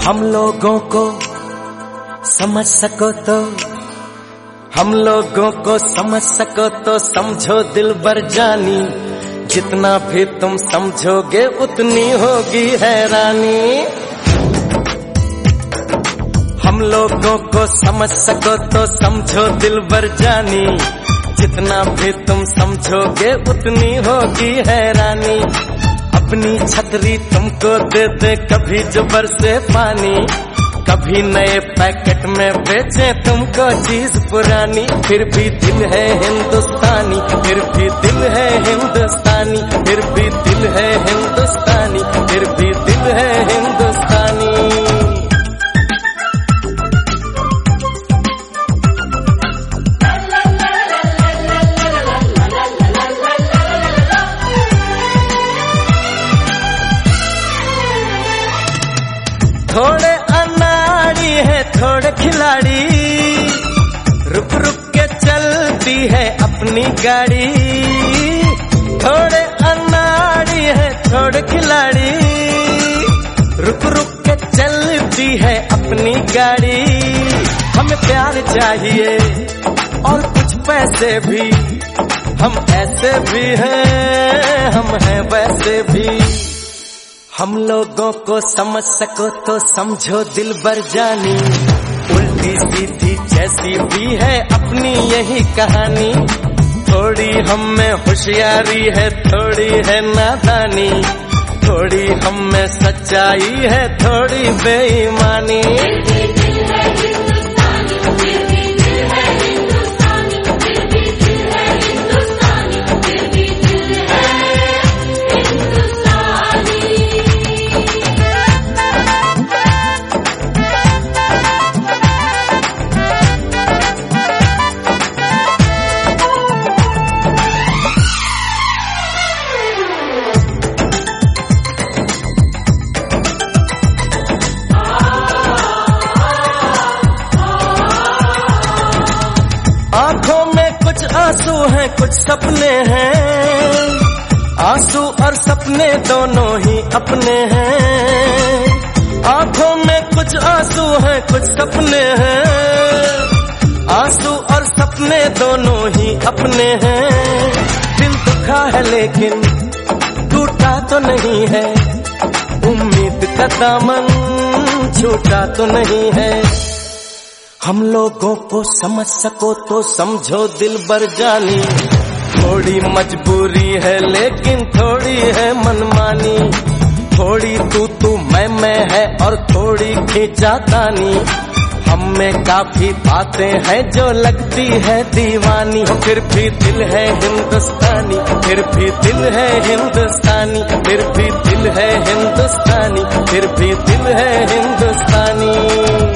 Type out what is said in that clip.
हम लोगों को समझ सको तो, हम लोगों को समझ सको तो समझो दिलबर जानी, जितना भी तुम समझोगे उतनी होगी हैरानी। हम लोगों को समझ सको तो समझो दिलबर जानी, जितना भी तुम समझोगे उतनी होगी हैरानी। अपनी छतरी तुमको दे दे कभी जो बरसे पानी, कभी नए पैकेट में बेचे तुमको चीज पुरानी, फिर भी दिल है हिंदुस्तानी, फिर भी दिल है हिंदुस्तानी, फिर भी दिल है हिंदुस्तानी, फिर भी दिल है हिंदुस्तानी। थोड़े अनाड़ी है थोड़े खिलाड़ी, रुक रुक के चलती है अपनी गाड़ी। थोड़े अनाड़ी है थोड़े खिलाड़ी, रुक रुक के चलती है अपनी गाड़ी। हमें प्यार चाहिए और कुछ पैसे भी, हम ऐसे भी हैं हम हैं वैसे भी। हम लोगों को समझ सको तो समझो दिलबर जानी, उल्टी सीधी जैसी भी है अपनी यही कहानी। थोड़ी हम में होशियारी है थोड़ी है नादानी, थोड़ी हम में सच्चाई है थोड़ी बेईमानी। आंखों में कुछ आंसू हैं कुछ सपने हैं, आंसू और सपने दोनों ही अपने हैं। आंखों में कुछ आंसू हैं कुछ सपने हैं, आंसू और सपने दोनों ही अपने हैं। दिल दुखा है लेकिन टूटा तो नहीं है, उम्मीद का दामन छूटा तो नहीं है। हम लोगों को समझ सको तो समझो दिलबर जानी, थोड़ी मजबूरी है लेकिन थोड़ी है मनमानी। थोड़ी तू मैं है और थोड़ी खींचातानी, हम में काफी बातें हैं जो लगती है दीवानी। फिर भी दिल है हिंदुस्तानी, फिर भी दिल है हिंदुस्तानी, फिर भी दिल है हिंदुस्तानी, फिर भी दिल है हिंदुस्तानी।